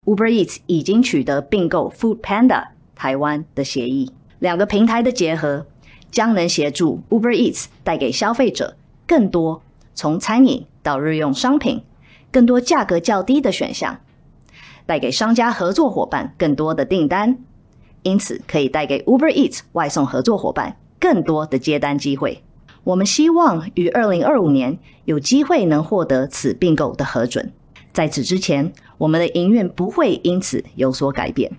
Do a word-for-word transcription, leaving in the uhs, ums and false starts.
Uber Eats 已经取得并购 Food Panda 台湾的协议，两个平台的结合将能协助 Uber Eats 带给消费者更多从餐饮到日用商品更多价格较低的选项，带给商家合作伙伴更多的订单，因此可以带给 Uber Eats 外送合作伙伴更多的接单机会。我们希望于二零二五年有机会能获得此并购的核准，在此之前，我们的营运不会因此有所改变。